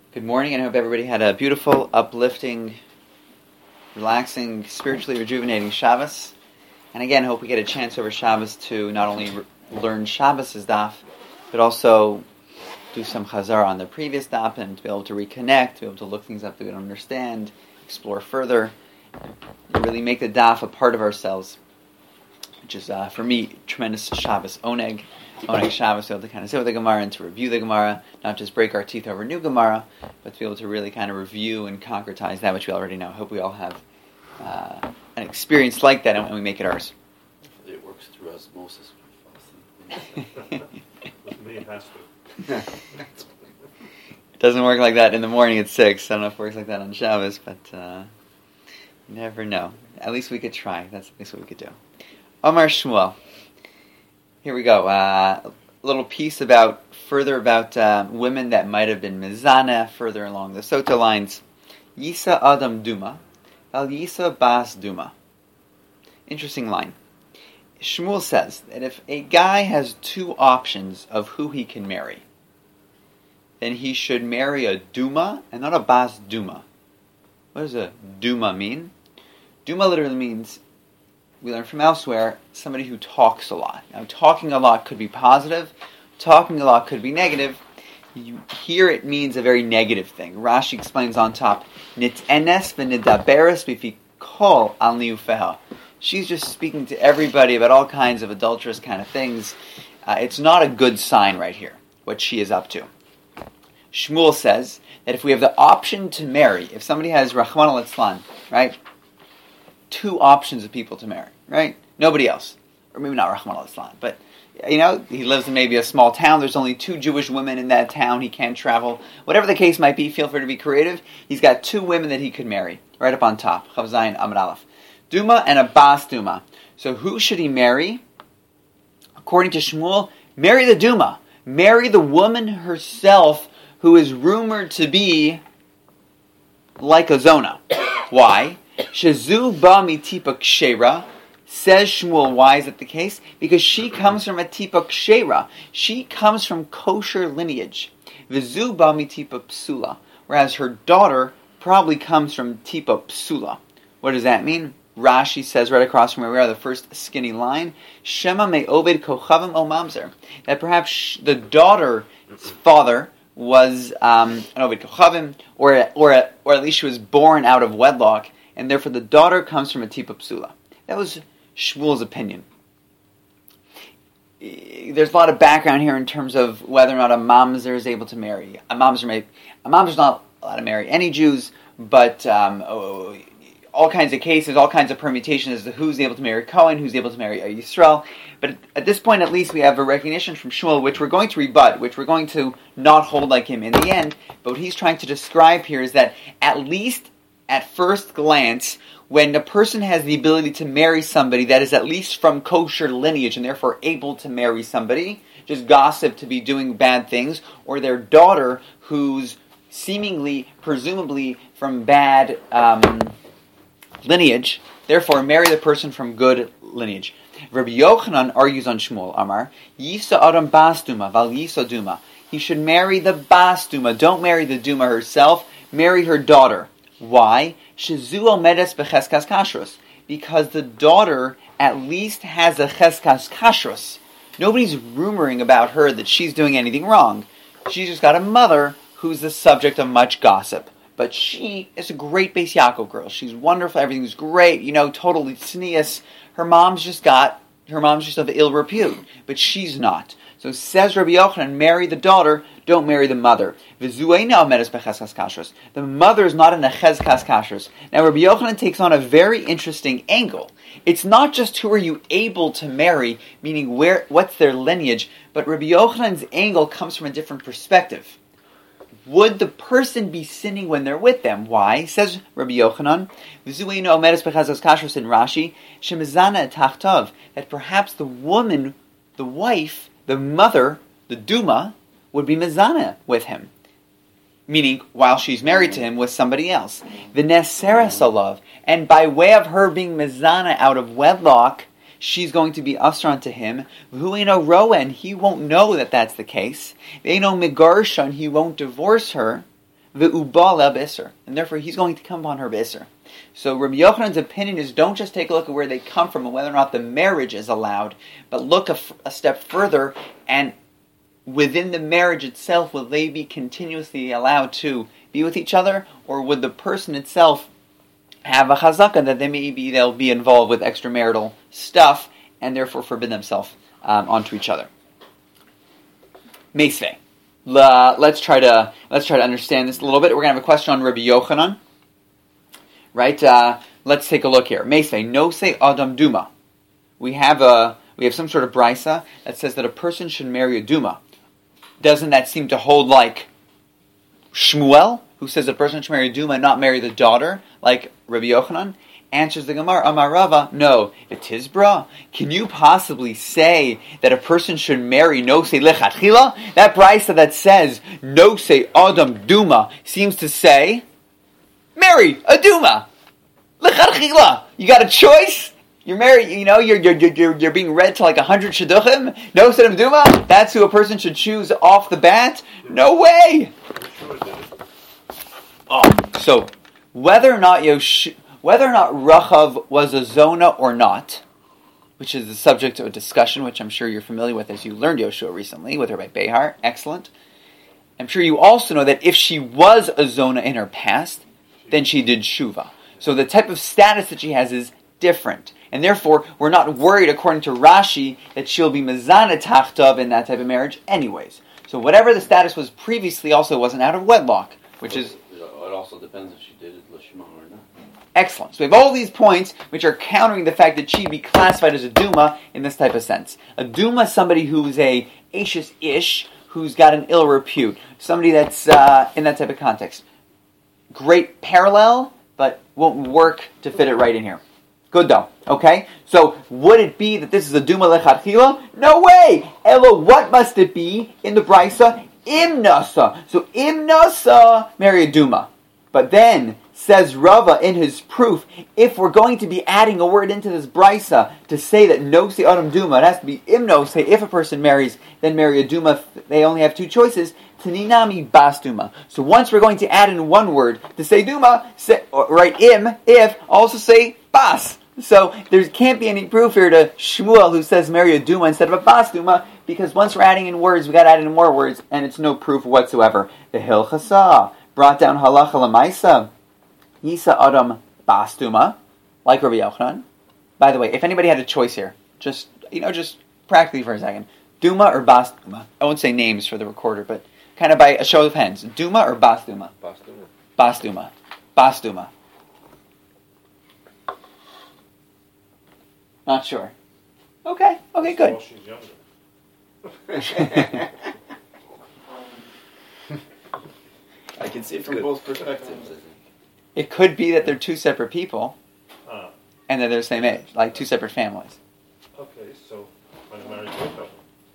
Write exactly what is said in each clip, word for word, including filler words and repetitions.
Good morning, and I hope everybody had a beautiful, uplifting, relaxing, spiritually rejuvenating Shabbos. And again, hope we get a chance over Shabbos to not only re- learn Shabbos' daf, but also do some chazar on the previous daf, and to be able to reconnect, to be able to look things up that we don't understand, explore further, and really make the daf a part of ourselves, which is, uh, for me, tremendous Shabbos oneg. Oneg Shabbos, to be able to kind of sit with the Gemara and to review the Gemara, not just break our teeth over new Gemara, but to be able to really kind of review and concretize that which we already know. I hope we all have uh, an experience like that, and we make it ours. It works through osmosis. With me, it has to. It doesn't work like that in the morning at six. I don't know if it works like that on Shabbos, but uh, you never know. At least we could try. That's at least what we could do. Omar Shmuel. Here we go. Uh, a little piece about further about uh, women that might have been mizana, further along the Sota lines. Yisa Adam Duma, Al Yisa Bas Duma. Interesting line. Shmuel says that if a guy has two options of who he can marry, then he should marry a Duma and not a Bas Duma. What does a Duma mean? Duma literally means, we learn from elsewhere, somebody who talks a lot. Now, talking a lot could be positive. Talking a lot could be negative. You, here it means a very negative thing. Rashi explains on top, Nit'enes v'nidaberes b'fi kol al niufeha. She's just speaking to everybody about all kinds of adulterous kind of things. Uh, it's not a good sign right here, what she is up to. Shmuel says that if we have the option to marry, if somebody has Rahman al-Islan, right, two options of people to marry, right? Nobody else. Or maybe not Rahman al-Islam, but, you know, he lives in maybe a small town. There's only two Jewish women in that town. He can't travel. Whatever the case might be, feel free to be creative. He's got two women that he could marry, right up on top. Chav Zayin Amud Aleph. Duma and a Bas Duma. So who should he marry? According to Shmuel, marry the Duma. Marry the woman herself who is rumored to be like a Zona. Why? Shezu ba mitipa kshera, says Shmuel. Why is that the case? Because she comes from a tipa kshera. She comes from kosher lineage. Vizu ba mitipa psula, whereas her daughter probably comes from tipa psula. What does that mean? Rashi says right across from where we are, the first skinny line, Shema me oved kochavim o mamzer, that perhaps the daughter's father was um, an oved kochavim, or or or at least she was born out of wedlock, and therefore the daughter comes from a tipa psula. That was Shmuel's opinion. There's a lot of background here in terms of whether or not a mamzer is able to marry. A mamzer may, a mamzer's not allowed to marry any Jews, but um, oh, all kinds of cases, all kinds of permutations as to who's able to marry Cohen, who's able to marry a Yisrael. But at this point, at least, we have a recognition from Shmuel, which we're going to rebut, which we're going to not hold like him in the end. But what he's trying to describe here is that at least at first glance, when a person has the ability to marry somebody that is at least from kosher lineage and therefore able to marry somebody, just gossip to be doing bad things, or their daughter who's seemingly, presumably from bad um, lineage, therefore marry the person from good lineage. Rabbi Yochanan argues on Shmuel, Amar, Yisa Adam Bas Duma, Val Yisa Duma. He should marry the Bas Duma. Don't marry the Duma herself, marry her daughter. Why? Shezu omedes becheskas kashrus. Because the daughter at least has a cheskas kashrus. Nobody's rumoring about her that she's doing anything wrong. She's just got a mother who's the subject of much gossip. But she is a great Beis Yaakov girl. She's wonderful. Everything's great. You know, totally tznius. Her mom's just got, her mom's just of ill repute. But she's not. So says Rabbi Yochanan, marry the daughter, don't marry the mother. The mother is not in a chezkas kashrus. Now Rabbi Yochanan takes on a very interesting angle. It's not just who are you able to marry, meaning where, what's their lineage, but Rabbi Yochanan's angle comes from a different perspective. Would the person be sinning when they're with them? Why? Says Rabbi Yochanan, in Rashi, Shemizana tachtov, that perhaps the woman, the wife, the mother, the Duma, would be mezana with him. Meaning, while she's married to him with somebody else. The Neseres alav, and by way of her being mezana out of wedlock, she's going to be asran to him. V'huino roen, he won't know that that's the case. Ve'ino megarshan, he won't divorce her. ve'ubala b'isser, and therefore he's going to come upon her b'isser. So Rabbi Yochanan's opinion is don't just take a look at where they come from and whether or not the marriage is allowed, but look a, f- a step further, and within the marriage itself, will they be continuously allowed to be with each other, or would the person itself have a chazaka that they maybe they'll be involved with extramarital stuff and therefore forbid themselves um, onto each other? Meisvei. La, let's try to let's try to understand this a little bit. We're gonna have a question on Rabbi Yochanan. Right? Uh, let's take a look here. Meisvei, no say adam duma. We have a we have some sort of brisa that says that a person should marry a duma. Doesn't that seem to hold like Shmuel, who says a person should marry a duma and not marry the daughter, like Rabbi Yochanan? Answers the Gemara, Amar Rava, no. V'tizbra, can you possibly say that a person should marry no say lechatchila? That brisa that says no say adam duma seems to say marry a duma lechatchila. You got a choice. You're married. You know you're you're you're you're being read to like a hundred shidduchim. No say duma. That's who a person should choose off the bat. No way. Oh, so whether or not Yosh, whether or not Rachav was a zona or not, which is the subject of a discussion, which I'm sure you're familiar with as you learned Yoshua recently with Rabbi Behar. Excellent. I'm sure you also know that if she was a zona in her past, then she did shuva. So the type of status that she has is different. And therefore, we're not worried, according to Rashi, that she'll be mezana tachtav in that type of marriage anyways. So whatever the status was previously also wasn't out of wedlock, which is... It also depends if she did it l'shma or not. Excellent. So we have all these points which are countering the fact that she'd be classified as a duma in this type of sense. A duma is somebody who's a ashes ish, who's got an ill repute. Somebody that's uh, in that type of context. Great parallel, but won't work to fit it right in here. Good though. Okay? So, would it be that this is a duma lechatchila? No way! Elo, what must it be in the brisa? Imnasa. So, imnasa, marry a duma. But then, says Rava in his proof, if we're going to be adding a word into this brisa to say that no se adam duma, it has to be imno, say if a person marries, then marry a duma, they only have two choices, taninami bas duma. So once we're going to add in one word to say duma, say, or write im, if, also say bas. So there can't be any proof here to Shmuel who says marry a duma instead of a bas duma, because once we're adding in words, we got to add in more words, and it's no proof whatsoever. The Hilchasa brought down halacha lemaisa. Yisa Adam Bastuma, like Rabbi Yochanan. By the way, if anybody had a choice here, just, you know, just practically for a second, Duma or Bastuma? I won't say names for the recorder, but kind of by a show of hands. Duma or Bastuma? Bastuma. Bastuma. Bastuma. Not sure. Okay, okay, good. Well, she's younger. I can see it from Good. both perspectives, I think. It could be that they're two separate people, Uh, and that they're the same age, like two separate families. okay, so I'm married to a couple.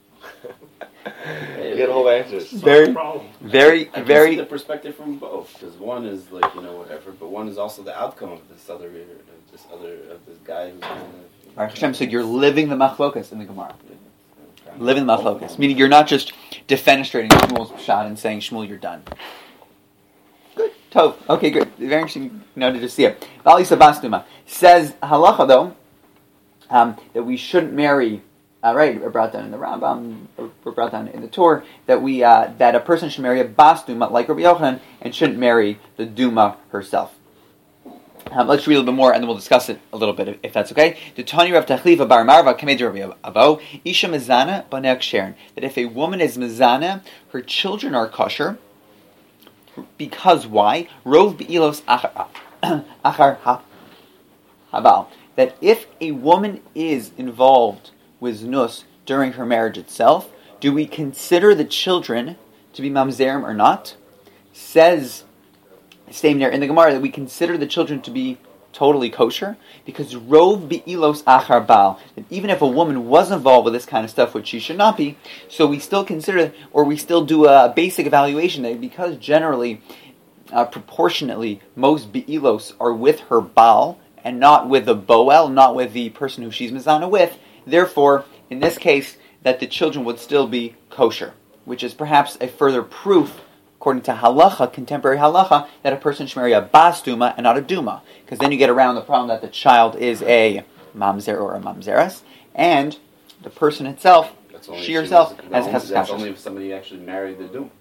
You get all the answers. It's not Very- a problem. Very, I can very... see the perspective from both, because one is like, you know, whatever, but one is also the outcome of this other, of this other, of this guy who's kind of... Baruch Hashem, so you're living the machlokas in the Gemara. Living the machlokas. Meaning you're not just defenestrating Shmuel's shot and saying, Shmuel, you're done. Good. Tov. Okay, good. Very interesting noted to see it. Vali Sabastuma says halacha though um, that we shouldn't marry. Uh, right, we're brought down in the Rambam. We're brought down in the Torah that we uh, that a person should marry a bastuma like Rabbi Yochanan and shouldn't marry the duma herself. Um, let's read a little bit more and then we'll discuss it a little bit if, if that's okay. The Tani Rav Tachliva Bar Marva Kamed Rabbi Abo Isha Mizana Banek Sharon, that if a woman is Mizana, her children are kosher. Because why? Rov be'ilos achar achar habal. That if a woman is involved with znus during her marriage itself, do we consider the children to be mamzerim or not? Says same there in the Gemara that we consider the children to be totally kosher because rov be'ilos achar bal. That even if a woman was involved with this kind of stuff, which she should not be, so we still consider, or we still do a basic evaluation that because generally, uh, proportionately, most be'ilos are with her bal and not with the boel, not with the person who she's mizana with. Therefore, in this case, that the children would still be kosher, which is perhaps a further proof, according to halacha, contemporary halacha, that a person should marry a bas duma and not a duma, because then you get around the problem that the child is a mamzer or a mamzeres, and the person itself, That's only she if herself, was- has no, has That's kashrus. only if somebody actually married the doom.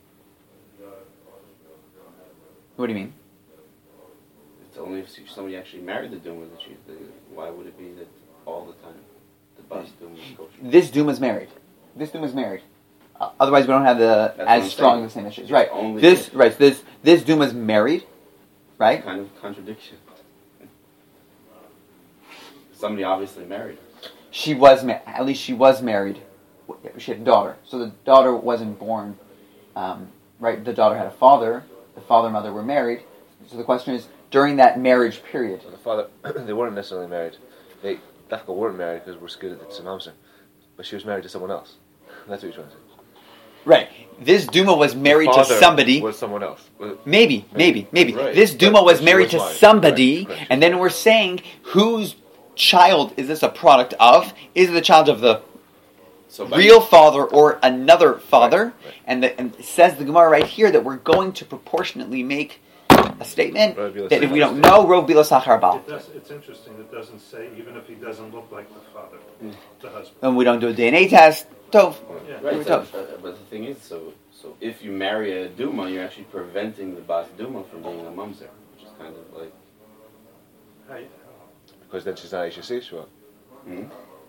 What do you mean? It's only if somebody actually married the doom that she. The, why would it be that all the time the bas doom is kosher? This duma is married. This duma is married. Uh, otherwise, we don't have the That's what as I'm strong saying. the same issues, right? Only This if- right. This this duma is married, right? Kind of contradiction. Somebody obviously married her. She was ma- at least she was married. She had a daughter, so the daughter wasn't born. Um, right, the daughter had a father. The father and mother were married. So the question is, during that marriage period, So the father, they weren't necessarily married. They Dachka weren't married because we're scared that it's an Amser. But she was married to someone else. That's what you're trying to say. right? This duma was married The to father somebody. was someone else. Maybe, maybe, maybe. Right. This duma But- was but she married was to married. somebody, Correct, correct. and then we're saying whose child is this a product of? Is it the child of the So by real father or another father? Right, right. And, the, and it says the Gemara right here that we're going to proportionately make a statement Rav Bila that if we Sachar don't know, Rov Bila Sachar Bal. It does, it's interesting, it doesn't say, even if he doesn't look like the father, the husband. And we don't do a D N A test. Tov. Yeah. Right, We're so, tough. uh, but the thing is, so so if you marry a duma, you're actually preventing the bas duma from being a mamzer, which is kind of like. I- Because then she's not H S C, sure. Hmm?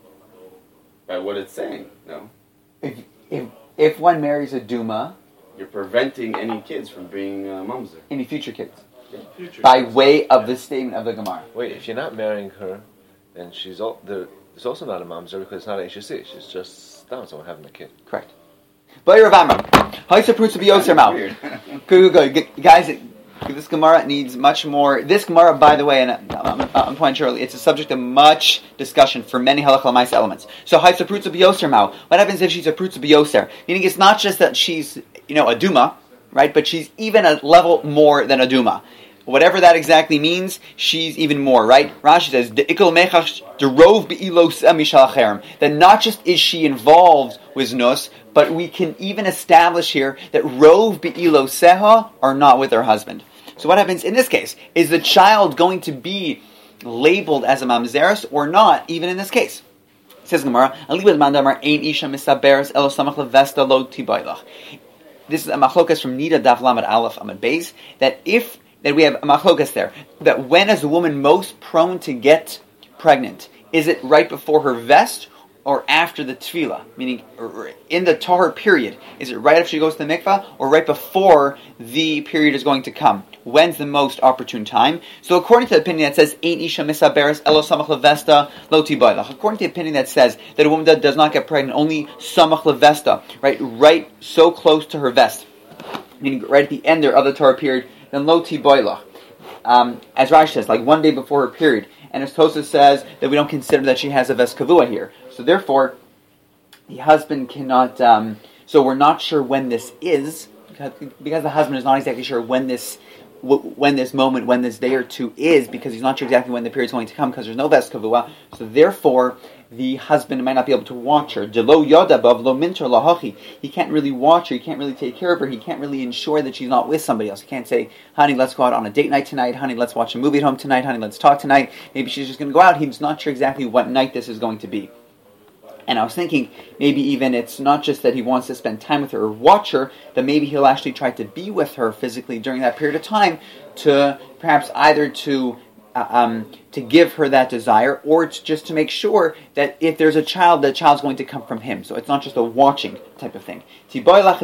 By what it's saying, no, If, if, if one marries a Duma, you're preventing any kids from being a mamzer. any future kids, future by kids. way of Yeah. the statement of the Gemara. Wait, if you're not marrying her, then she's all, there, there's also not a Mamzer because it's not H S C. She's just down someone having a kid. Correct. But Rav Amram, Haisa Prutz B'Yoser Mao. Weird. Good, good, good. Guys, this Gemara needs much more. This Gemara, by the way, and I'm, I'm, I'm pointing early, it's a subject of much discussion for many halakha l'maisa elements. So, Haisa Prutz B'Yoser Mao. What happens if she's a Prutz B'Yoser? Meaning, it's not just that she's, you know, a Duma, right? But she's even a level more than a Duma. Whatever that exactly means, she's even more, right? Rashi says, "De'ikol mechach derov be'ilos mishalacherem." That not just is she involved with nus, but we can even establish here that rov be'iloseha are not with her husband. So what happens in this case? Is the child going to be labeled as a mamzeres or not, even in this case? It says Gemara, "Alibad mandamar ein isha misaberes elo samach levesta lo tibaylach." This is a machlokas from Nida Daf Lamed Aleph Amud Beis, that if that we have a machlokas there, that when is the woman most prone to get pregnant? Is it right before her vest or after the tefillah? Meaning, in the tahor period. Is it right after she goes to the mikvah or right before the period is going to come? When's the most opportune time? So according to the opinion that says, Ein isha misaberes elo samach levesta lo tibaylach. According to the opinion that says that a woman that does not get pregnant, only samach levesta, right, right so close to her vest, meaning right at the end there of the tahor period, then lo tibaylach. Um, as Rashi says, like one day before her period. And as Tosafos says that we don't consider that she has a ves kavua here. So therefore, the husband cannot. Um, so we're not sure when this is because, because the husband is not exactly sure when this, w- when this moment, when this day or two is, because he's not sure exactly when the period is going to come because there's no ves kavua. So therefore, the husband might not be able to watch her. Delo yodabav lo minter lahachi. He can't really watch her. He can't really take care of her. He can't really ensure that she's not with somebody else. He can't say, honey, let's go out on a date night tonight. Honey, let's watch a movie at home tonight. Honey, let's talk tonight. Maybe she's just going to go out. He's not sure exactly what night this is going to be. And I was thinking, maybe even it's not just that he wants to spend time with her or watch her, that maybe he'll actually try to be with her physically during that period of time to perhaps either to Uh, um, to give her that desire, or it's just to make sure that if there's a child, that child's going to come from him. So it's not just a watching type of thing. The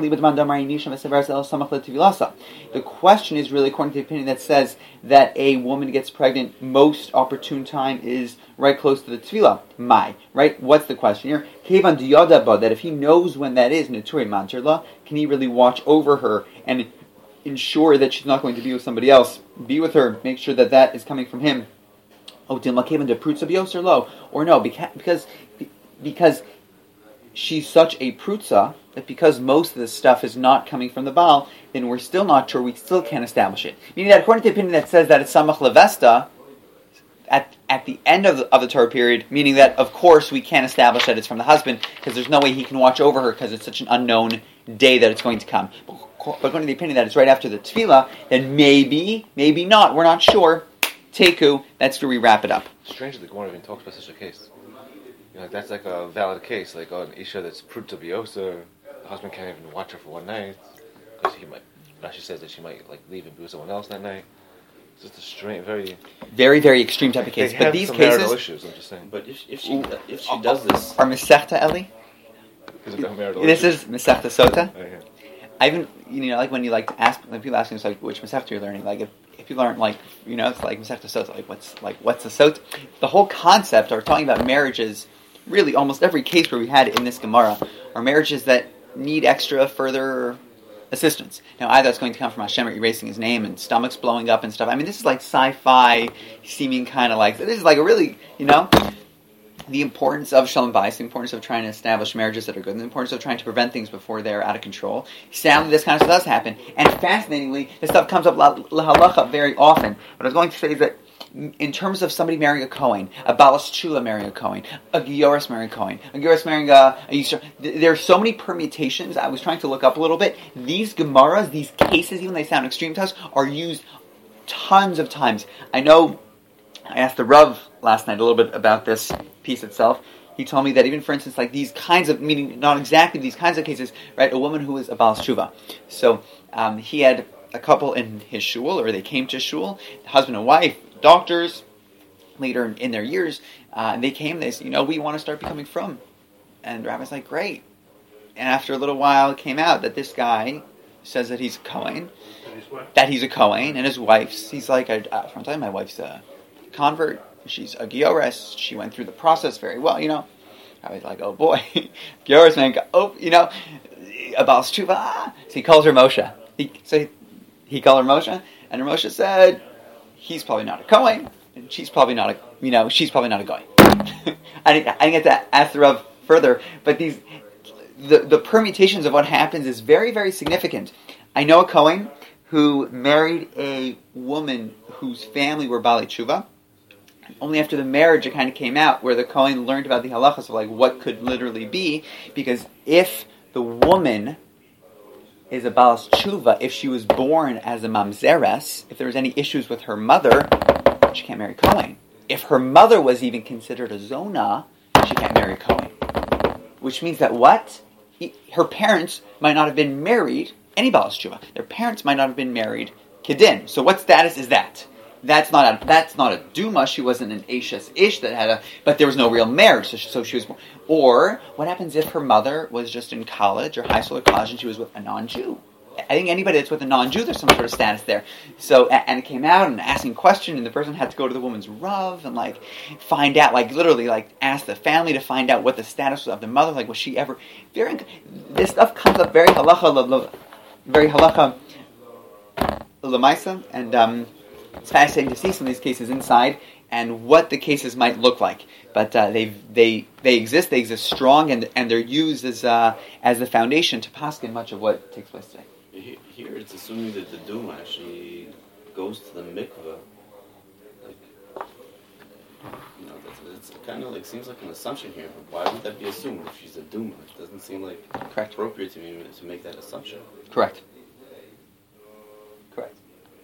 question is really according to the opinion that says that a woman gets pregnant, most opportune time is right close to the tefillah. My, right? What's the question here? That if he knows when that is, can he really watch over her and ensure that she's not going to be with somebody else? Be with her, make sure that that is coming from him. Or no, because because she's such a prutza that because most of this stuff is not coming from the Baal, then we're still not sure, we still can't establish it. Meaning that according to the opinion that says that it's samach levesta, at at the end of the, of the Torah period, meaning that of course we can't establish that it's from the husband, because there's no way he can watch over her because it's such an unknown day that it's going to come. But but according to the opinion that it's right after the tefillah, then maybe, maybe not. We're not sure. Teku, that's where we wrap it up. Strange that the Gemara even talks about such a case. You know, like that's like a valid case, like oh, an isha that's proved to be oser. The husband can't even watch her for one night because he might. Rashi says that she might like leave and be with someone else that night. It's just a strange, very, very, very extreme type of case. They but have these some cases, marital issues. I'm just saying. But if if she if she does this, are Masechta Eli? Because of marital This issues. is Masechta Sota. Oh, yeah. I even, you know, like when you like ask, when people ask me, it's like which Masechta you're learning. Like if, if you learn like, you know, it's like Masechta Sota. Like what's like what's a Sota? The whole concept of talking about marriages, really almost every case where we had in this Gemara are marriages that need extra further assistance. Now, either it's going to come from Hashem erasing his name and stomachs blowing up and stuff. I mean, this is like sci-fi seeming kind of like, this is like a really, you know, the importance of Shalom Bayis, the importance of trying to establish marriages that are good, and the importance of trying to prevent things before they're out of control. Sadly, this kind of stuff does happen. And fascinatingly, this stuff comes up lahalacha very often. What I was going to say is that in terms of somebody marrying a Kohen, a Balas Chula marrying a Kohen, a Gioris marrying a Kohen, a Gioris marrying a, a Yisra, there are so many permutations. I was trying to look up a little bit. These Gemaras, these cases, even though they sound extreme to us, are used tons of times. I know I asked the Rav last night a little bit about this piece itself. He told me that even, for instance, like these kinds of, meaning not exactly these kinds of cases, right, a woman who was a Balas Tshuva. So um, he had a couple in his shul, or they came to shul, husband and wife, doctors, later in, in their years, uh, and they came, they said, you know, we want to start becoming from. And the rabbi's like, great. And after a little while, it came out that this guy says that he's a Kohen, that he's a Kohen, and his wife's, he's like, I, I, I'm telling you, my wife's a convert, she's a Giores, she went through the process very well, you know. I was like, oh boy, Giores man, oh, you know, a Baal Tshuva, so he calls her Moshe. He, so he, he called her Moshe, and her Moshe said, he's probably not a Kohen, and she's probably not a, you know, she's probably not a Goy. I didn't, I didn't get to ask the Rav further, but these, the, the permutations of what happens is very, very significant. I know a Kohen who married a woman whose family were Baalei Tshuva. Only after the marriage it kind of came out where the Kohen learned about the halachas of like what could literally be, because if the woman is a Balas Tshuva, if she was born as a Mamzeres, if there was any issues with her mother, she can't marry Kohen. If her mother was even considered a Zona, she can't marry Kohen. Which means that what? He, her parents might not have been married, any Balas Tshuva, their parents might not have been married Kedin. So what status is that? That's not a that's not a Duma. She wasn't an Ashes Ish that had a, but there was no real marriage, so she, so she was born. Or what happens if her mother was just in college or high school or college and she was with a non-Jew? I think anybody that's with a non-Jew, there's some sort of status there. So, and it came out and asking a question, and the person had to go to the woman's Rav and like find out, like literally like ask the family to find out what the status was of the mother. Like was she ever? Very, this stuff comes up very halacha, very halacha l'maisa, and um. It's fascinating to see some of these cases inside and what the cases might look like. But uh, they they they exist. They exist strong, and and they're used as uh, as the foundation to paskin much of what takes place today. Here it's assuming that the Duma actually goes to the mikveh. Like, you know, that's, it's kind of like seems like an assumption here. But why would that be assumed if she's a Duma? It doesn't seem like Correct. appropriate to me to make that assumption. Correct. Correct.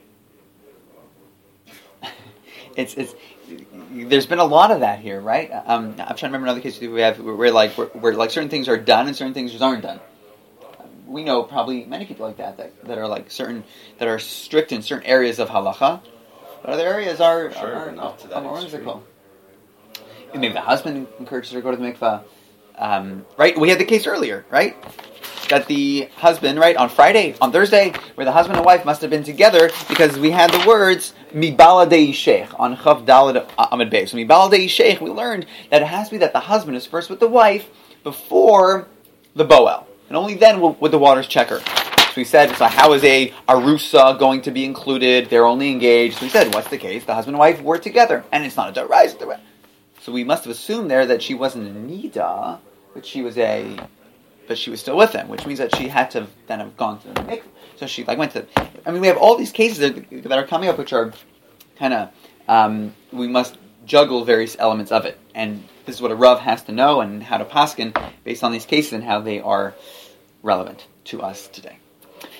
It's it's. There's been a lot of that here, right? Um, I'm trying to remember another case we have where, where like where, where like certain things are done and certain things just aren't done. We know probably many people like that, that that are like certain that are strict in certain areas of halacha, but other areas are Sure, are, but not to that are more extreme. whimsical. Maybe the husband encourages her to go to the mikvah, um, right? We had the case earlier, right? That the husband, right, on Friday, on Thursday, where the husband and wife must have been together because we had the words Mibala de Yishech on Chav Daled Amid Beis. So Mibala de Yishech, we learned that it has to be that the husband is first with the wife before the Boel, and only then will, would the waters check her. So we said, so how is a Arusa going to be included? They're only engaged. So we said, what's the case? The husband and wife were together, and it's not a Daraisa. So we must have assumed there that she wasn't a Nida, but she was a... but she was still with him, which means that she had to then have gone to the mikveh. So she like went to. I mean, we have all these cases that, that are coming up, which are kind of um, we must juggle various elements of it, and this is what a Rav has to know and how to paskin based on these cases and how they are relevant to us today.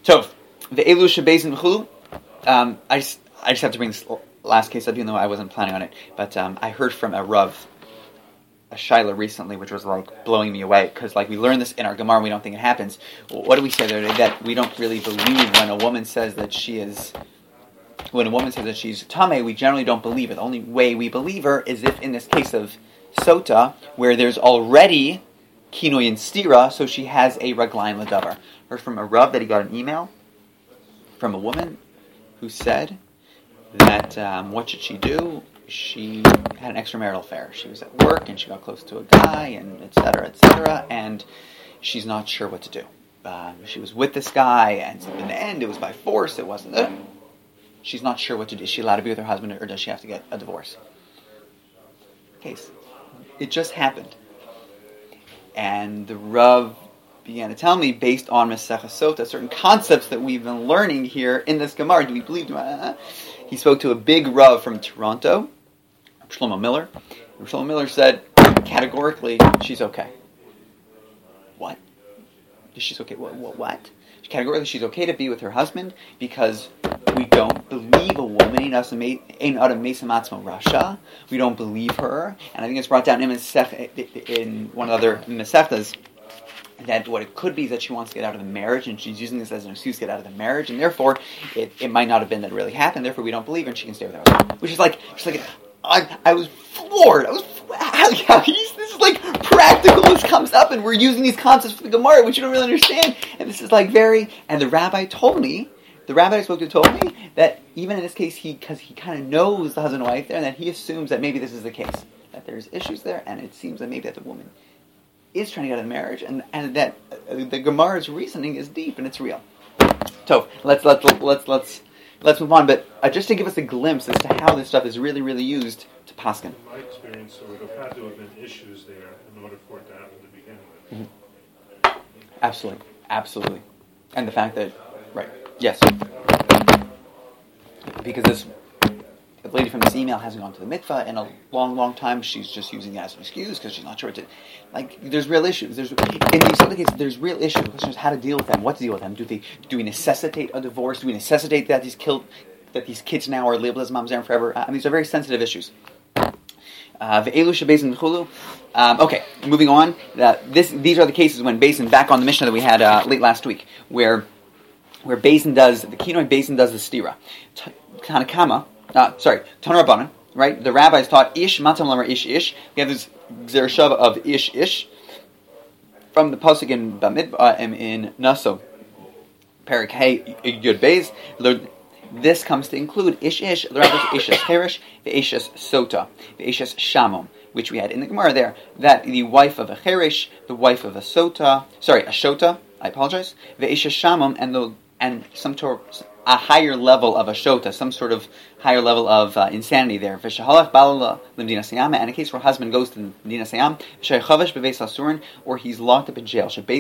So, the Elu Shebeizin V'chulu, um, I just, I just have to bring this last case up, even though I wasn't planning on it. But um, I heard from a Rav, a Shaila recently, which was like blowing me away, because like we learned this in our Gemara, and we don't think it happens. What do we say there? That we don't really believe when a woman says that she is, when a woman says that she's Tameh, we generally don't believe it. The only way we believe her is if in this case of Sota, where there's already Kinoi and Stira, so she has a Raglaim Ladavar. Heard from a Rav that he got an email from a woman who said that um, what should she do? She had an extramarital affair. She was at work and she got close to a guy, and et cetera, et cetera, and she's not sure what to do. Um, she was with this guy, and so in the end, it was by force. It wasn't. Uh, she's not sure what to do. Is she allowed to be with her husband, or does she have to get a divorce? Case. It just happened, and the Rav began to tell me, based on Masechah Sota, certain concepts that we've been learning here in this Gemara. Do we believe? Do I, he spoke to a big Rav from Toronto, Shlomo Miller. Shlomo Miller said, categorically, she's okay. What? She's okay. What? What? what? Categorically, she's okay to be with her husband because we don't believe a woman in Adam Mesa Rasha. We don't believe her, and I think it's brought down in, in one of the other Masechtas that what it could be is that she wants to get out of the marriage, and she's using this as an excuse to get out of the marriage, and therefore it, it might not have been that it really happened. Therefore, we don't believe her, and she can stay with her husband. Which is like, just like I, I was floored. I was how, how he's, this is like practical. This comes up, and we're using these concepts for the Gemara, which you don't really understand. And this is like very. And the rabbi told me, the rabbi I spoke to told me that even in this case, he because he kind of knows the husband and wife there, and that he assumes that maybe this is the case, that there's issues there, and it seems that maybe that the woman is trying to get out of the marriage, and and that uh, the Gemara's reasoning is deep and it's real. So let's let's let's let's let's move on. But uh, just to give us a glimpse as to how this stuff is really really used to paskin. In my experience, there would have had to have been issues there in order for it to happen to begin with. Mm-hmm. Absolutely, absolutely, and the fact that right, yes, because this. The lady from this email hasn't gone to the mikvah in a long, long time. She's just using it as an excuse because she's not sure what to. Like, there's real issues. There's in these other cases, there's real issues. The question is how to deal with them. What to deal with them? Do they? Do we necessitate a divorce? Do we necessitate that these killed, that these kids now are labeled as mamzer forever? I mean, these are very sensitive issues. Uh, Ve'elu shebeizin v'chulu. Um, okay, moving on. Uh, this, these are the cases when Beis back on the Mishnah that we had uh, late last week, where where Beis does the kinoi, Beis does the stira. Tanakama. Uh, sorry, Tanur Rabbanan, right? The rabbis taught ish matam lamar ish ish. We have this zerushav of ish ish from the pasuk in Bamid uh, in Naso, Perik Hey Yud Beis. This comes to include ish ish. The rabbis ishes cherish, the ishes sota, the ishes shamom, which we had in the Gemara there. That the wife of a cherish, the wife of a sota, sorry, a shota. I apologize. The ishes shamom and the and some sort. A higher level of a shota, some sort of higher level of uh, insanity there. And in a case where a husband goes to Medina Sayam, or he's locked up in jail, that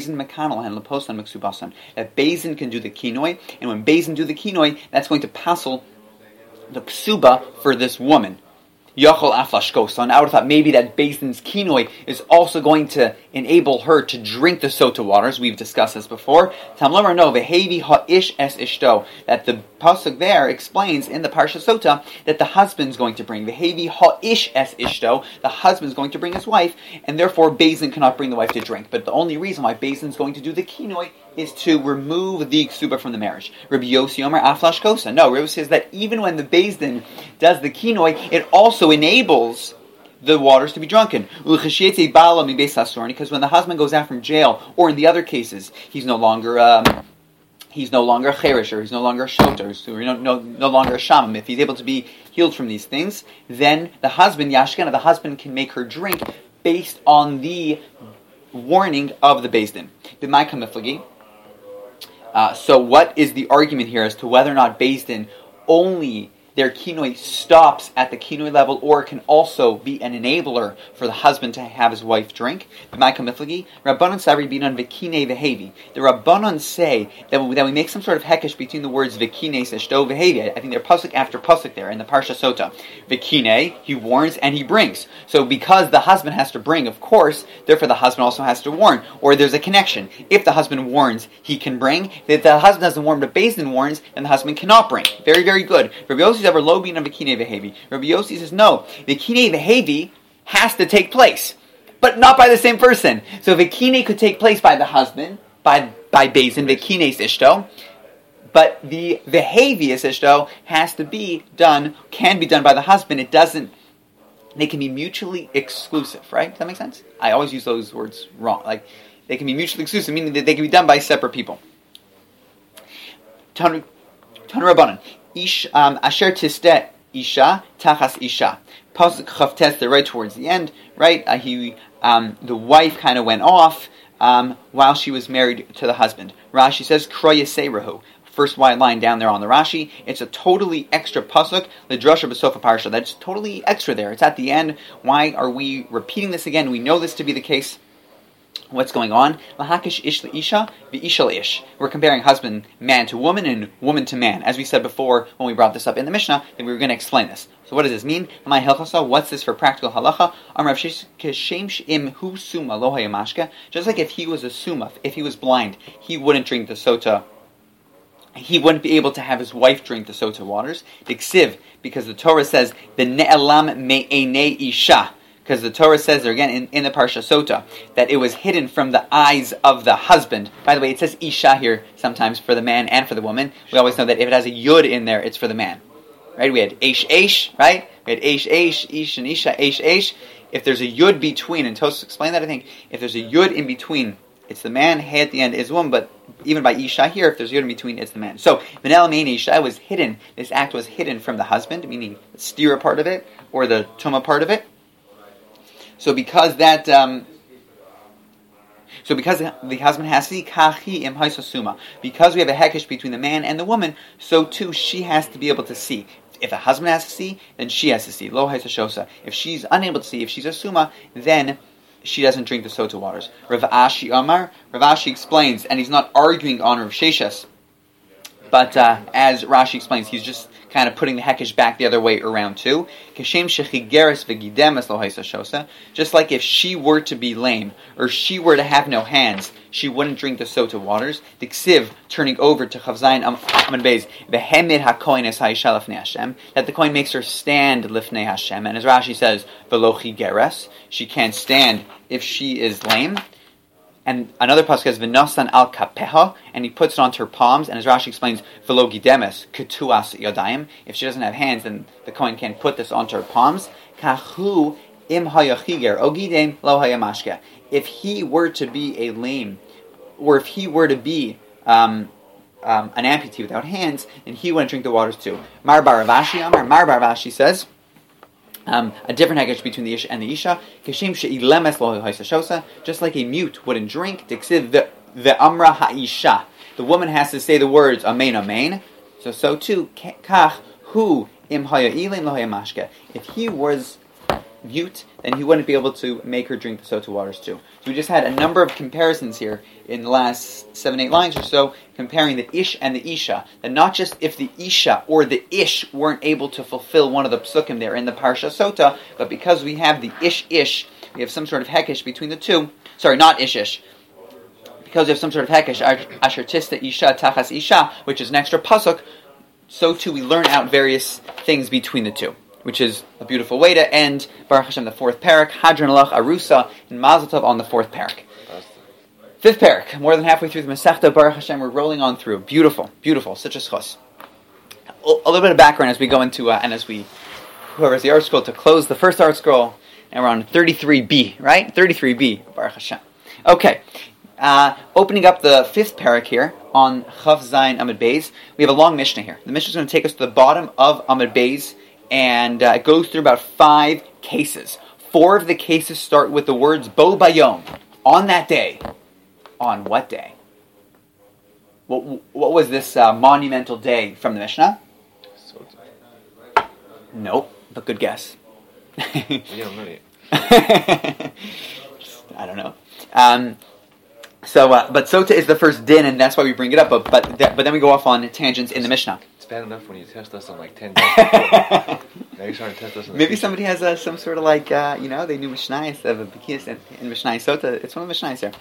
Bezin can do the kinoi, and when Bezin do the kinoi, that's going to passel the ksuba for this woman. Yachol aflashko. So now I would have thought maybe that Beis-Din's kinoi is also going to enable her to drink the sota waters. We've discussed this before. Tamlomar no vehevi ha'ish es ishto. That the pasuk there explains in the parsha sota that the husband's going to bring vehevi ha'ish es ishto. The husband's going to bring his wife, and therefore Beis-Din cannot bring the wife to drink. But the only reason why Beis-Din's going to do the kinoi is to remove the ksuba from the marriage. Rabbi Yossi Omer aflash kosa. No, Rabbi says that even when the Beis-Din does the kinoi, it also enables the waters to be drunken. Because when the husband goes out from jail, or in the other cases, he's no longer um, he's no longer a cherish, or he's no longer a shoter, or no, no, no longer a shamam. If he's able to be healed from these things, then the husband, Yashkana, the husband can make her drink based on the warning of the Beis-Din. B'mai kamiflagi. Uh, so what is the argument here as to whether or not Beis-Din only their kinoi stops at the kinoi level, or can also be an enabler for the husband to have his wife drink. The Rabbanon say that we, that we make some sort of hekesh between the words vikine seshto vehevi. I think they're pasuk after pasuk there in the Parsha Sota. Vikine, he warns and he brings. So because the husband has to bring, of course, therefore the husband also has to warn. Or there's a connection. If the husband warns, he can bring. If the husband doesn't warn, but Beis Din warns, then the husband cannot bring. Very, very good. Rabbi Yossi says, lo bina vikine vehevi. Rabbi Yossi says, no, vikine vehevi has to take place, but not by the same person. So vikine could take place by the husband, by by Beis Din, vikine ishto, but the vehevius ishto has to be done, can be done by the husband. It doesn't. They can be mutually exclusive, right? Does that make sense? I always use those words wrong. Like they can be mutually exclusive, meaning that they can be done by separate people. Tanu Rabbanan. Ish um, asher tiste isha tachas isha. Pasuk chavtes, they're right towards the end, right? Uh, he, um, the wife kind of went off um, while she was married to the husband. Rashi says kroya seirahu. First wide line down there on the Rashi. It's a totally extra pasuk, the drasha b'sofa parsha. That's totally extra there. It's at the end. Why are we repeating this again? We know this to be the case. What's going on? Lahakish ish isha v'isha ish. We're comparing husband, man to woman, and woman to man. As we said before when we brought this up in the Mishnah, that we were going to explain this. So what does this mean? What's this for practical halacha? Just like if he was a suma, if he was blind, he wouldn't drink the sota. He wouldn't be able to have his wife drink the sota waters. Diksiv, because the Torah says the ne'elam me'enei isha. Because the Torah says there again in, in the Parsha Sota that it was hidden from the eyes of the husband. By the way, it says isha here sometimes for the man and for the woman. We always know that if it has a yud in there, it's for the man. Right? We had eish eish, right? We had eish eish, ish and isha, eish eish. If there's a yud between, and Tosfos explained that I think, if there's a yud in between, it's the man, hey at the end is the woman, but even by isha here, if there's a yud in between, it's the man. So, Benel Mein Isha was hidden, this act was hidden from the husband, meaning the stira part of it, or the tuma part of it. So because that, um, so because the husband has to see kachi im haisasuma, because we have a hekesh between the man and the woman, so too she has to be able to see. If the husband has to see, then she has to see. Lo haisashosa. If she's unable to see, if she's a suma, then she doesn't drink the sota waters. Rav Ashi Amar, Rav Ashi explains, and he's not arguing on Rav Sheshes, but uh, as Rashi explains, he's just kind of putting the hekesh back the other way around too. Just like if she were to be lame, or she were to have no hands, she wouldn't drink the sota waters. The ksiv, turning over to Chavzayin Amud Beis, v'hemid hakohen es ha'isha lifnei Hashem, that the kohen makes her stand lifnei Hashem. And as Rashi says, v'lo chigeres, she can't stand if she is lame. And another pasuk says v'nasan al kapeha, and he puts it onto her palms. And as Rashi explains, v'lo gidemes ketuas yadayim. If she doesn't have hands, then the kohen can't put this onto her palms. Kahu im hayachiger ogidem lo hayamashke. If he were to be a lame, or if he were to be um, um, an amputee without hands, then he wouldn't drink the waters too. Mar bar Rav Ashi Amar, Mar bar Rav Ashi says. Um, a different hekesh between the isha and the isha. Just like a mute wouldn't drink. The amra ha'isha. The woman has to say the words amen, amen. So so too. Kach hu im haya'ilin lo hayamashke. If he was mute, then he wouldn't be able to make her drink the sota waters too. So we just had a number of comparisons here in the last seven, eight lines or so, comparing the ish and the isha. That not just if the isha or the ish weren't able to fulfill one of the psukim there in the Parsha Sota, but because we have the ish ish, we have some sort of hekesh between the two. Sorry, not ish ish. Because we have some sort of hekesh, asher tista isha tachas isha, which is an extra pasuk, so too we learn out various things between the two, which is a beautiful way to end Baruch Hashem, the fourth parak, Hadran Alach Arusa, and Mazel Tov on the fourth parak. Fifth parak, more than halfway through the Masechta, Baruch Hashem, we're rolling on through. Beautiful, beautiful, such a schos. A little bit of background as we go into, uh, and as we, whoever's the art scroll, to close the first art scroll, and we're on thirty-three B, right? thirty-three B, Baruch Hashem. Okay, uh, opening up the fifth parak here, on Chav Zayin Amud Beis, we have a long Mishnah here. The Mishnah is going to take us to the bottom of Amud Beis, and uh, it goes through about five cases. Four of the cases start with the words Bo Bayom, on that day. On what day? What, what was this uh, monumental day from the Mishnah? Nope, but good guess. You don't know yet. I don't know. Um, so, uh, but Sota is the first din, and that's why we bring it up. But but, th- but then we go off on tangents in the Mishnah. It's bad enough when you test us on like ten days. Now you're trying to test us on the Maybe future. somebody has uh, some sort of like, uh, you know, they knew Mishnayos of a Bekias in, in Mishnayos Sota. It's one of the Mishnayos there.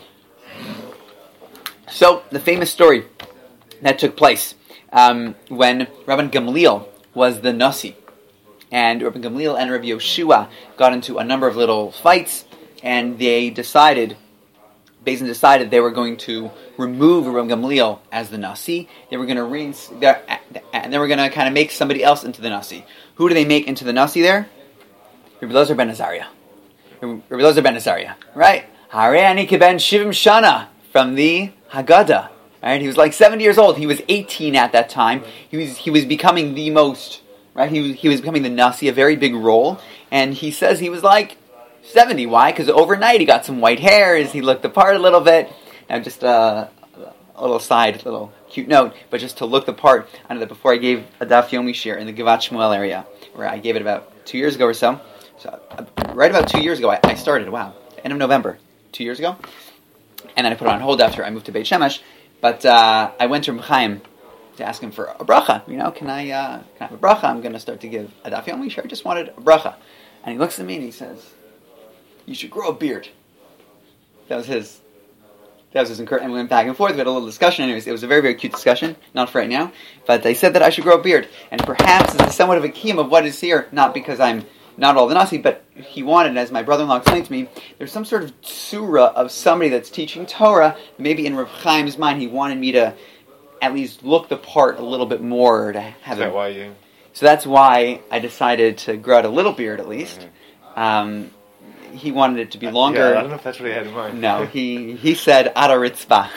So, the famous story that took place um, when Rabban Gamliel was the Nasi. And Rabban Gamliel and Rabbi Yoshua got into a number of little fights, and they decided, Beis Din decided they were going to remove Rabban Gamliel as the Nasi. They were going to rinse, and they were going to kind of make somebody else into the Nasi. Who do they make into the Nasi there? Rabbi Elazar ben Azariah. Rabbi Elazar ben Azariah, right? Harei ani keben shivim shana, from the Haggadah. Right? He was like seventy years old. He was eighteen at that time. He was he was becoming the most, right? He was, he was becoming the Nasi, a very big role. And he says he was like seventy. Why? Because overnight he got some white hairs. He looked the part a little bit. Now just uh, a little side, little cute note, but just to look the part. I know that before I gave a Daf Yomi shir in the Givat Shmuel area, where I gave it about two years ago or so. So uh, right about two years ago, I, I started. Wow, end of November, two years ago, and then I put it on hold after I moved to Beit Shemesh. But uh, I went to Reb Chaim to ask him for a bracha. You know, can I uh, can I have a bracha? I'm going to start to give a Daf Yomi shir. I just wanted a bracha, and he looks at me and he says, "You should grow a beard." That was his. That was his encouragement. And we went back and forth. We had a little discussion. Anyways, it was a very, very cute discussion. Not for right now. But they said that I should grow a beard. And perhaps this is somewhat of a kiyum of what is here. Not because I'm not all the Nasi, but he wanted, as my brother-in-law explained to me, there's some sort of surah of somebody that's teaching Torah. Maybe in Reb Chaim's mind, he wanted me to at least look the part a little bit more. To have Is that a, why you... So that's why I decided to grow out a little beard at least. Mm-hmm. Um... He wanted it to be longer. Yeah, I don't know if that's what he had in mind. No, he he said Ada Ritzvah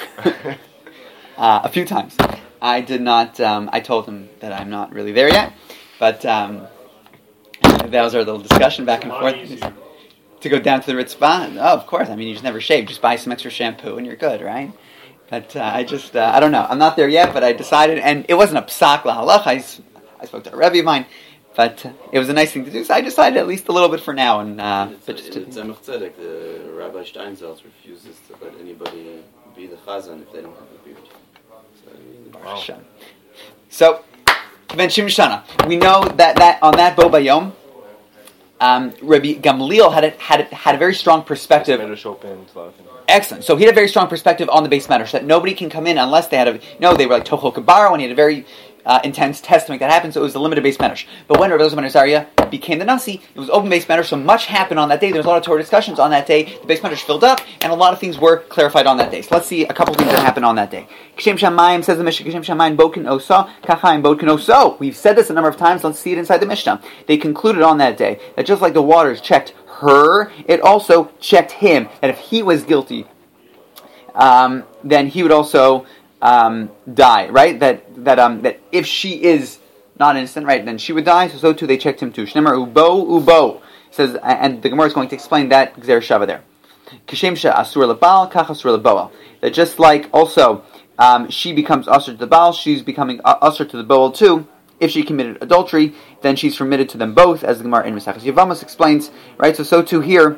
uh, a few times. I did not. Um, I told him that I'm not really there yet, but um, that was our little discussion back and forth. Easier. To go down to the Ritzvah. Oh, of course. I mean, you just never shave. Just buy some extra shampoo and you're good, right? But uh, I just uh, I don't know. I'm not there yet, but I decided, and it wasn't a psak lahalacha. I, I spoke to a Rebbe of mine. But uh, it was a nice thing to do, so I decided at least a little bit for now. And uh, It's, but just to, it's Tzemach Tzedek, the Rabbi Steinsaltz refuses to let anybody be the chazan if they don't have a beard. So, I mean, Wow. So, Ben Shimshana, we know that, that on that Bo Bayom, um, Rabbi Gamliel had a, had a, had a very strong perspective. Better show pins, a lot of things. Excellent. So he had a very strong perspective on the base matter, so that nobody can come in unless they had a. No, they were like Tocho Kabaro, and he had a very uh, intense test to make that happen. So it was a limited base matter. But when Rabbi Elazar ben Azariah became the Nasi, it was open base matter. So much happened on that day. There was a lot of Torah discussions on that day. The base matter filled up, and a lot of things were clarified on that day. So let's see a couple things that happened on that day. Kishem Shamayim says the Mishnah. Kishem Shamayim Bokin Osa Kachayim Bokin Oso. We've said this a number of times. Let's see it inside the Mishnah. They concluded on that day that just like the waters checked her, it also checked him. That if he was guilty, Um, then he would also um, die, right? That that um, that if she is not innocent, right, then she would die. So so too they checked him too. Shneimar ubo ubo says, and the Gemara is going to explain that Gzer Shava there. Kishem she asur lebal, kach asur leboel. That just like also um, she becomes asur to the baal, she's becoming asur to the boel too. If she committed adultery, then she's permitted to them both, as the Gemara in Mesachos Yevamos explains, right? So so too here.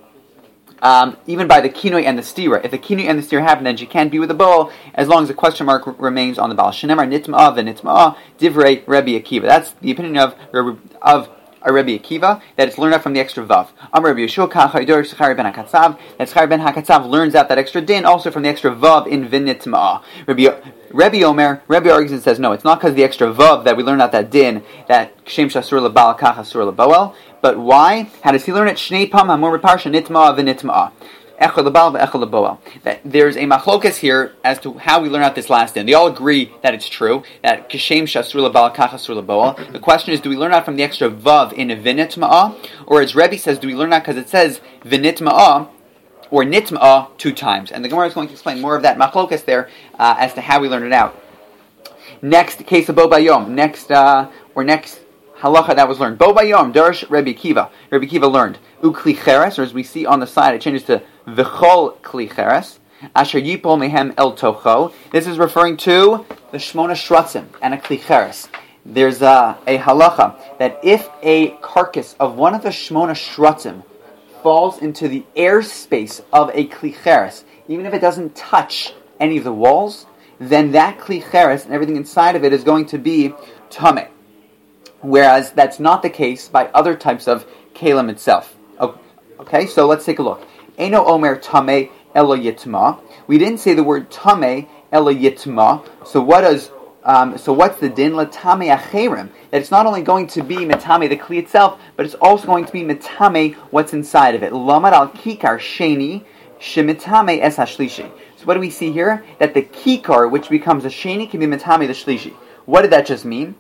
Um, even by the kinui and the stira. If the kinui and the stira happen, then she can't be with the boel, as long as the question mark r- remains on the baal. Shenemar nitma'ah v'nitma'ah divrei Rebbe Akiva. That's the opinion of of a Rebbe Akiva, that it's learned out from the extra vav. Amar Rebbe Yeshua kachaydur Zechariah ben Hakatzav. That Zechariah ben Hakatzav learns out that extra din also from the extra vav in v'nitma'ah. Rebbe Rebbe Omer, Rebbe argues and says, no, it's not because of the extra vav that we learn out that din, that kshem shasur lebal kach asur leboel. But why? How does he learn it? Shnei pam hamor b'parsha nitma'ah v'nitma'ah. Echol lebal v'echol leboel. That there's a machlokas here as to how we learn out this last din. They all agree that it's true, that kishem shasur lebal kach asur leboel. The question is, do we learn out from the extra vav in v'nitma'ah? Or as Rebbe says, do we learn out because it says v'nitma'ah or nitma'ah two times? And the Gemara is going to explain more of that machlokas there uh, as to how we learn it out. Next case of Bo Bayom. Next, uh, or next halacha that was learned. Bo Bayom, Darsh Rebbe Kiva. Rebbe Kiva learned. U Kli Cheres, or as we see on the side, it changes to V'chol Kli Cheres. Asher Yipol Mehem El Tocho. This is referring to the Shmona Shratzim and a Kli Cheres. there's a, a halacha that if a carcass of one of the Shmona Shratzim falls into the airspace of a Kli Cheres, even if it doesn't touch any of the walls, then that Kli Cheres and everything inside of it is going to be Tameh. Whereas that's not the case by other types of Kalim itself. Okay, so let's take a look. Eino Omer Tameh Elo Yitma. We didn't say the word Tameh Elo Yitma. So what does Um, so what's the din? Latame acherim. That it's not only going to be metame the kli itself, but it's also going to be metame what's inside of it. Lamad al kikar sheni shemitame es hashlishi. So what do we see here? That the kikar, which becomes a sheni, can be metame the shlishi. What did that just mean?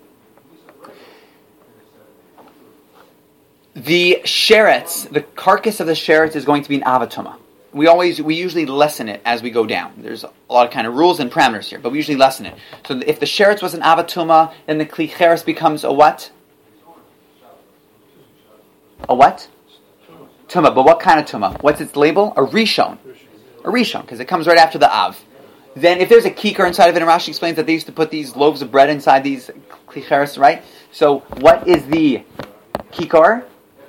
The sheretz, the carcass of the sheretz, is going to be an avatoma. We always, we usually lessen it as we go down. There's a lot of kind of rules and parameters here, but we usually lessen it. So if the sheretz was an avatuma, then the kli cheres becomes a what? A what? Tuma. But what kind of tuma? What's its label? A rishon. A rishon, because it comes right after the av. Then if there's a kikar inside of it, and Rashi explains that they used to put these loaves of bread inside these kli cheres, right? So what is the kikar?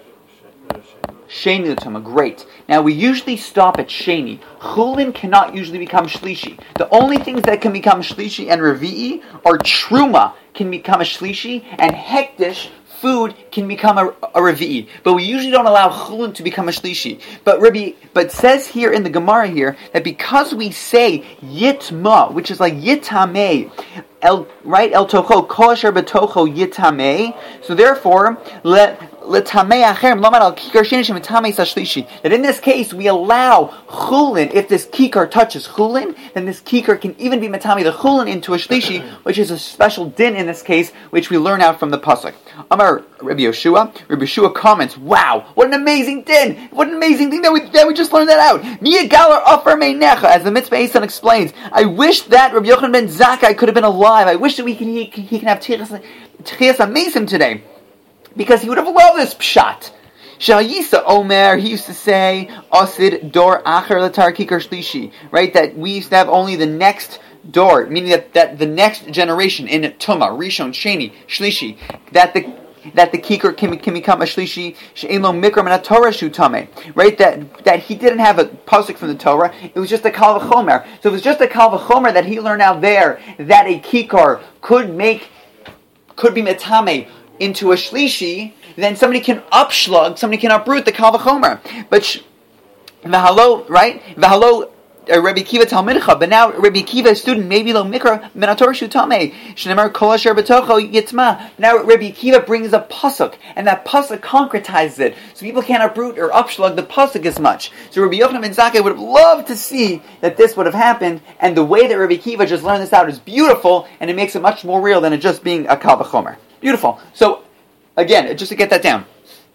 Sheni l'tuma, great. Now we usually stop at sheni. Chulin cannot usually become shlishi. The only things that can become shlishi and revi'i are truma can become a shlishi, and hektish, food, can become a, a revi'i. But we usually don't allow chulin to become a shlishi. But Rabbi, but says here in the Gemara here that because we say yitma, which is like yitameh, El, right, el tocho kosher betocho yitameh. So therefore, let letameh acherem lamad al kikar sheni shemitameh sashlishi. That in this case we allow chulin. If this kikar touches chulin, then this kikar can even be metameh the chulin into a shlishi, which is a special din in this case, which we learn out from the pasuk. Amar Rabbi Yeshua. Rabbi Yeshua comments, "Wow, what an amazing din! What an amazing thing that we that we just learned that out." Mi'agalar afar meinecha, as the Mitzvah Eisan explains. I wish that Rabbi Yochanan ben Zakkai could have been alive. I wish that we can he, he can have Tchias HaMesim today, because he would have loved this pshat. Shayisa Omer, he used to say, Asid Dor Acher Latar Kikar Shlishi, right? That we used to have only the next door, meaning that, that the next generation in Tuma, Rishon, Sheni, Shlishi, that the that the kikar can, can become a shlishi she'en lo mikra min haTorah shu tameh, right? That that he didn't have a pasuk from the Torah. It was just a kal v'chomer. So it was just a kal v'chomer that he learned out there that a kikar could make could be metame into a shlishi. Then somebody can upshlug, somebody can uproot the kal v'chomer. But sh- v'halo, right? V'halo. Uh, Rabbi Kiva Talmidcha, but now Rabbi Kiva, a student, maybe lo mikra minator shutame shneimar kol asher betocho yitma. Now Rabbi Kiva brings a pasuk, and that pasuk concretizes it, so people can't uproot or upshlug the pasuk as much. So Rabbi Yochanan ben Zakkai would have loved to see that this would have happened, and the way that Rabbi Kiva just learned this out is beautiful, and it makes it much more real than it just being a kal v'chomer. Beautiful. So again, just to get that down.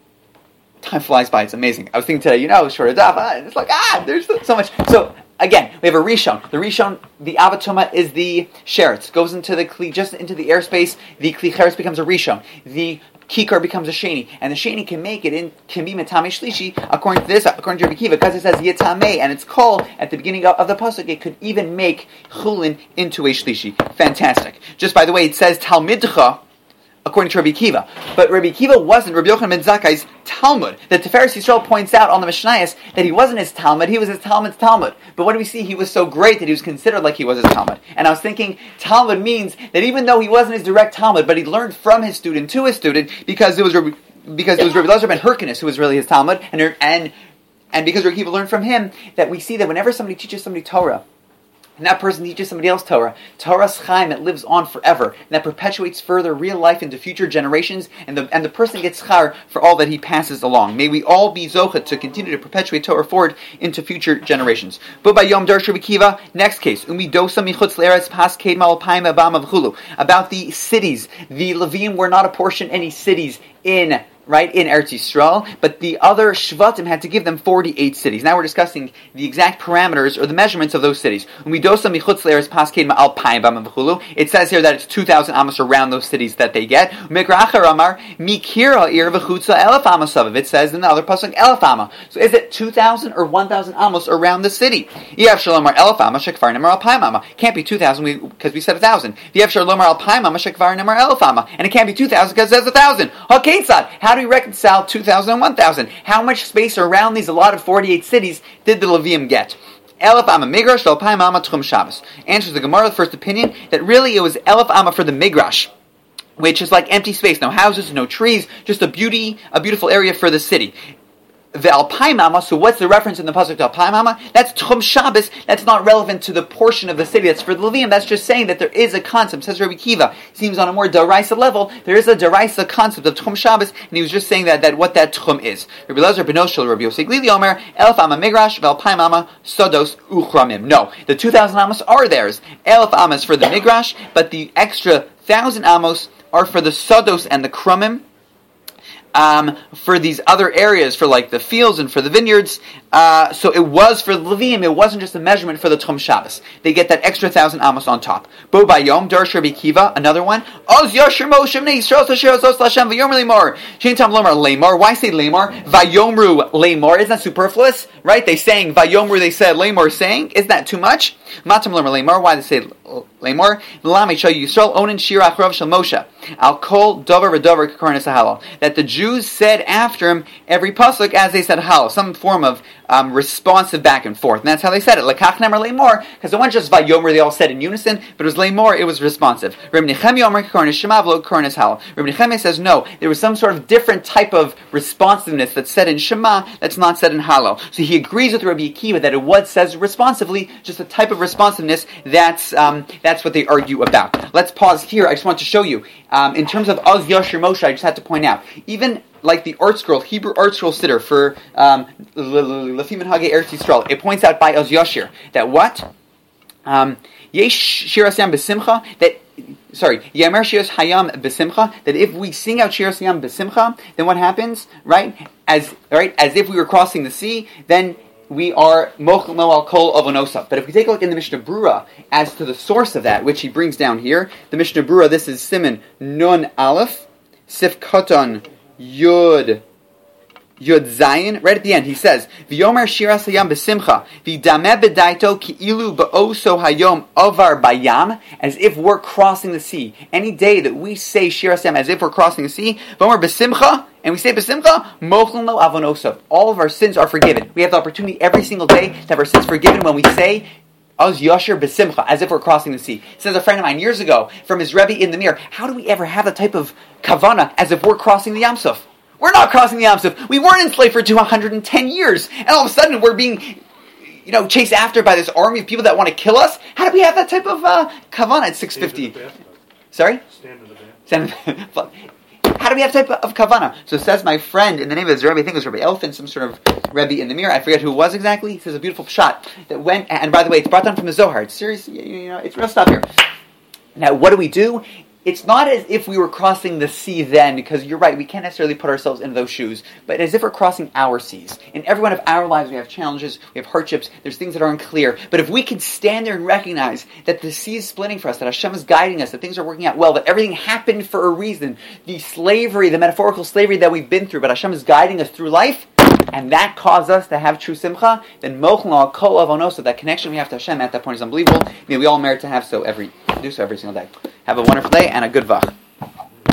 Time flies by; it's amazing. I was thinking today, you know, short enough, and it's like ah, there's so much. So. Again, we have a rishon. The rishon, the avatoma is the sheretz. Goes into the kli, just into the airspace. The kli cheretz becomes a rishon. The kikar becomes a sheni, and the sheni can make it in can be metame shlishi according to this, according to Rabbi Kiva, because it says yitameh, and it's called at the beginning of, of the pasuk. It could even make chulin into a shlishi. Fantastic. Just by the way, it says talmidcha, according to Rabbi Kiva. But Rabbi Kiva wasn't Rabbi Yochanan ben Zakkai's Talmud. The Tiferes Yisrael points out on the Mishnayos that he wasn't his Talmud, he was his Talmud's Talmud. But what do we see? He was so great that he was considered like he was his Talmud. And I was thinking, Talmud means that even though he wasn't his direct Talmud, but he learned from his student to his student, because it was Rabbi, because it was Rabbi Elazar ben Hyrcanus who was really his Talmud, and and and because Rabbi Kiva learned from him, that we see that whenever somebody teaches somebody Torah, and that person teaches somebody else Torah, Torah's chaim, it lives on forever, and that perpetuates further real life into future generations, and the and the person gets schar for all that he passes along. May we all be zochet to continue to perpetuate Torah forward into future generations. But by Yom Darsh Rabbi Kiva, next case, Umi dosa michutz le'eretz pas keid malapayim abam avchulu, about the cities. The Levim were not apportioned any cities in right, in Eretz Yisrael, but the other Shvatim had to give them forty-eight cities. Now we're discussing the exact parameters or the measurements of those cities. It says here that it's two thousand amos around those cities that they get. It says in the other pasuk, elef amma. So is it two thousand or one thousand amos around the city? Can't be two thousand because we said one thousand. And it can't be two thousand because it says one thousand. How do we reconcile two thousand and one thousand? How much space around these allotted forty-eight cities did the Levium get? Elef Amma Migrash, Alpayim Amma Tchum Shabbos. Answers the Gemara, the first opinion, that really it was Elef Amma for the Migrash, which is like empty space, no houses, no trees, just a beauty, a beautiful area for the city. The Alpayim Amma, so what's the reference in the pasuk to Alpayim Amma? That's Tchum Shabbos. That's not relevant to the portion of the city that's for the Levium. That's just saying that there is a concept. Says Rabbi Kiva, seems on a more daraisa level, there is a daraisa concept of Tchum Shabbos, and he was just saying that, that what that Tchum is. Rabbi Lezer ben Oshel, Rabbi Yosei Glili Omer, Elef Amma Migrash, V'Alpayim Amma Sodos Uchramim. No, the two thousand amos are theirs. Elef Amma is for the Migrash, but the extra thousand amos are for the Sodos and the Krumim. Um, for these other areas, for like the fields and for the vineyards. Uh, so it was for the Levium, it wasn't just a measurement for the Tchum Shabbos. They get that extra thousand amos on top. Bo Bayom, Darsh Rabbi Kiva, another one. Oz Yashir Moshe Mnei Yisrael Tasher Zos Lashem Vayomer Lemor. Shein Tam Lomar Lemor. Why say Lemor? Vayomru Lemor. Isn't that superfluous? Right? They saying Vayomru, they said Lemor saying. Isn't that too much? Matam Lomar Lemor. Why they say Lemor? Lami Shal Yisrael Onin Shirach Rav Shel Moshe. Al Kol Dover V'Dover Kakornis Halal. That the Jews said after him every pasuk as they said halal, some form of um, responsive back and forth, and that's how they said it. Lekach nemer leimor, because it wasn't just vayomer they all said in unison, but it was leimor, it was responsive. Reb Nechemia Omer Kakornis Shema V'lo Kakornis Halal. Reb Nechemia says no, there was some sort of different type of responsiveness that's said in Shema that's not said in Halal. So he agrees with Rabbi Akiva that it was says responsively, just a type of responsiveness. That's um, that's what they argue about. Let's pause here. I just want to show you. Um, in terms of Oz Yashir Moshe, I just had to point out, even like the art scroll, Hebrew art scroll sitter for um, Lefim and Hagei Eretz Yisrael, it points out by Oz Yashir that what? Um, Yesh Shiras Yam B'Simcha, that, sorry, Yamer Shiras Hayam B'Simcha, that if we sing out Shiras Yam B'Simcha, then what happens, right? As, right, as if we were crossing the sea, then we are mochel no al kol avonosav. But if we take a look in the Mishnah Brura as to the source of that, which he brings down here, the Mishnah Brura, this is Siman Nun Aleph, Sif Koton Yud Yud Zayin. Right at the end, he says, "V'yomer shiras hayam b'simcha, v'dameh b'daito ki'ilu ba'oso hayom avar bayam," as if we're crossing the sea. Any day that we say shiras hayam as if we're crossing the sea, v'yomer b'simcha, and we say b'simcha, mochel no avonosav. All of our sins are forgiven. We have the opportunity every single day to have our sins forgiven when we say Oz Yashir B'Simcha, as if we're crossing the sea. Says a friend of mine years ago from his Rebbe in the Mir, how do we ever have that type of kavana as if we're crossing the Yam Suf? We're not crossing the Yam Suf. We weren't enslaved for two hundred ten years, and all of a sudden we're being, you know, chased after by this army of people that want to kill us. How do we have that type of uh, kavana at six fifty? Sorry? Stand in the bath. Stand in the How do we have type of kavana? So says my friend in the name of his Rebbe, I think it was Rebbe Elfin, some sort of Rebbe in the Mir. I forget who it was exactly. He says a beautiful shot that went. And by the way, it's brought down from the Zohar. It's serious. You know, it's real stuff here. Now, what do we do? It's not as if we were crossing the sea then, because you're right, we can't necessarily put ourselves in those shoes, but as if we're crossing our seas. In every one of our lives, we have challenges, we have hardships, there's things that are unclear. But if we can stand there and recognize that the sea is splitting for us, that Hashem is guiding us, that things are working out well, that everything happened for a reason, the slavery, the metaphorical slavery that we've been through, but Hashem is guiding us through life, and that caused us to have true simcha, then mochel kol avonosa, that connection we have to Hashem at that point is unbelievable. May we all merit to have so every, do so every single day. Have a wonderful day and a good vach.